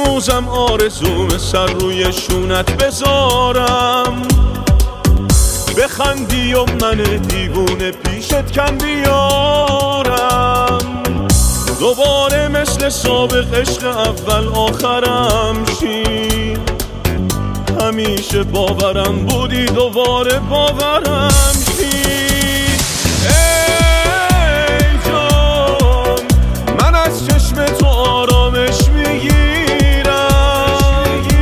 هنوزم آرزوم سر روی شونت بذارم، بخندی و من دیوونه پیشت کم بیارم، دوباره مثل سابق عشق اول آخرم شی. همیشه باورم بودی دوباره باورم شی. ای جان من از چشم تو آرامش میگیرم،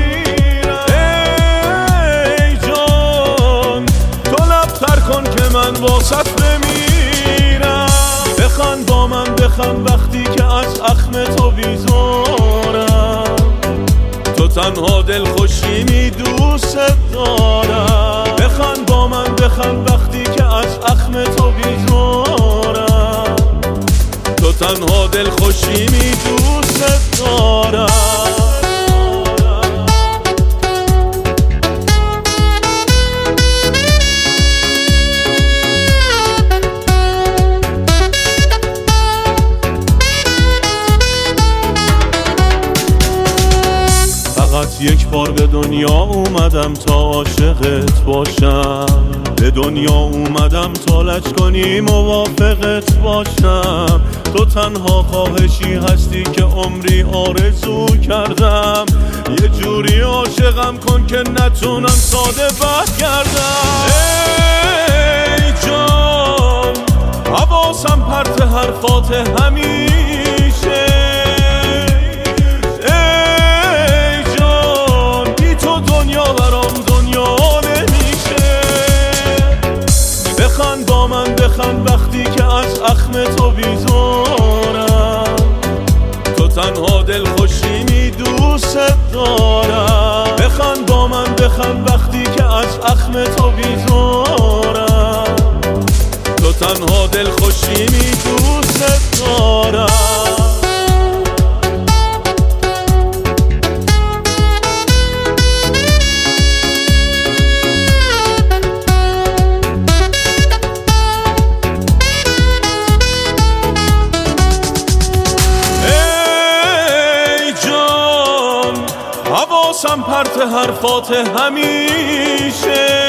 ای جان تو لبتر کن که من واسط بمیرم. بخند با من بخند وقتی که از اخم تو بیزارم، تو تنها دلخوشیمی دوست دارم. بخند با من بخند وقتی که از اخم تو بیزارم، تو تنها دلخوشیمی دوست دارم. فقط یک بار به دنیا اومدم تا عاشقت باشم، به دنیا اومدم تا لج کنی موافقت باشم. تو تنها خواهشی هستی که عمری آرزو کردم، یه جوری عاشقم کن که نتونم ساده برگردم. ای جان حواسم پرت حرفات همیشه، بخند با من بخند وقتی که از اخم تو بیزارم، تو تنها دلخوشیمی دوست دارم. بخند با من بخند وقتی که از اخم تو بیزارم، تو تنها دلخوشیمی دوست دارم. حواسم پرت حرفات همیشه،